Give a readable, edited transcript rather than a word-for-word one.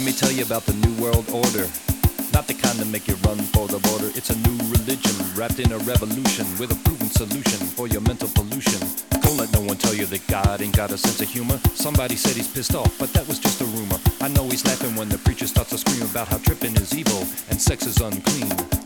Let me tell you about the New World Order. Not the kind that make you run for the border. It's a new religion wrapped in a revolution with a proven solution for your mental pollution. Don't let no one tell you that God ain't got a sense of humor. Somebody said he's pissed off, but that was just a rumor. I know he's laughing when the preacher starts to scream about how tripping is evil and sex is unclean.